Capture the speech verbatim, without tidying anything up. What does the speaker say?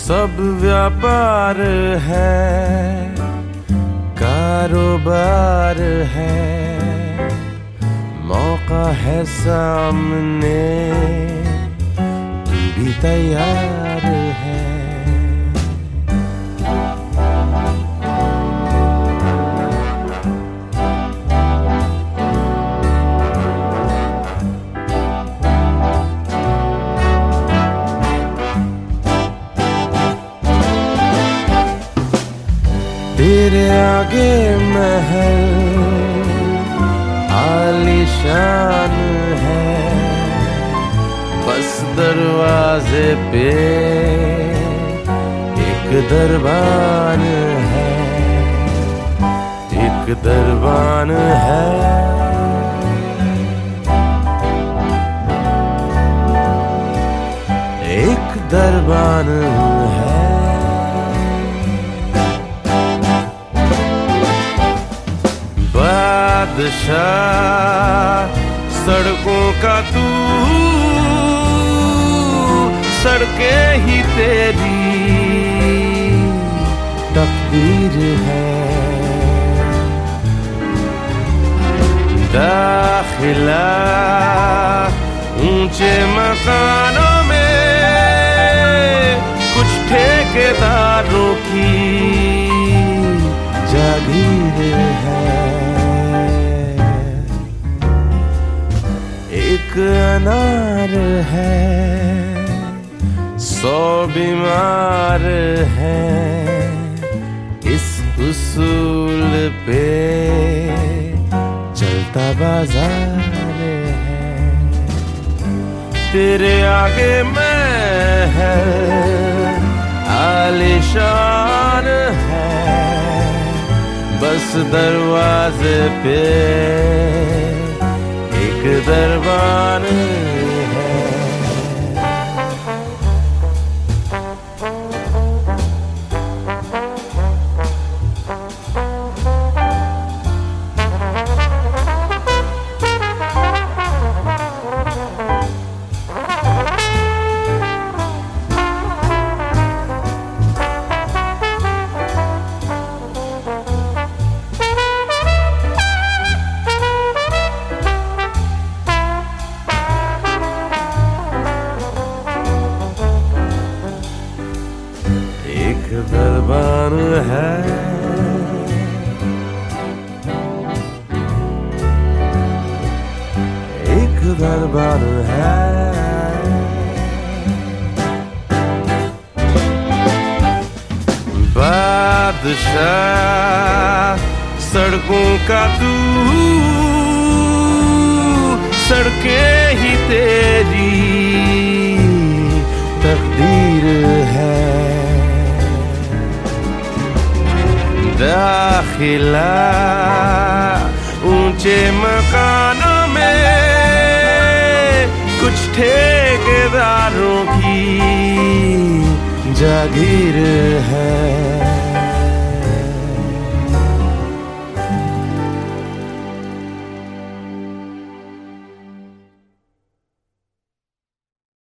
सब व्यापार है, कारोबार है, मौका है सामने, तू भी तैयार है। तेरे आगे महल आलीशान है, बस दरवाजे पे एक दरबान है, एक दरबान है। एक दरबान है। बादशाह सड़कों का तू, सड़कें ही तेरी तकदीर है। दाखिला ऊंचे मकानों में कुछ ठेकेदारों की जागीर है। एक अनार है, सौ बीमार है, इस उसूल पे चलता बाजार है। तेरे आगे मैं है आलीशान है, बस दरवाजे पे एक दरबान है। एक दरबान है, एक दरबान है। बादशाह सड़कों का तू, सड़कें ही तेरी तकदीर है। दाखिला ऊंचे मकानों में कुछ ठेकेदारों की जागीर है।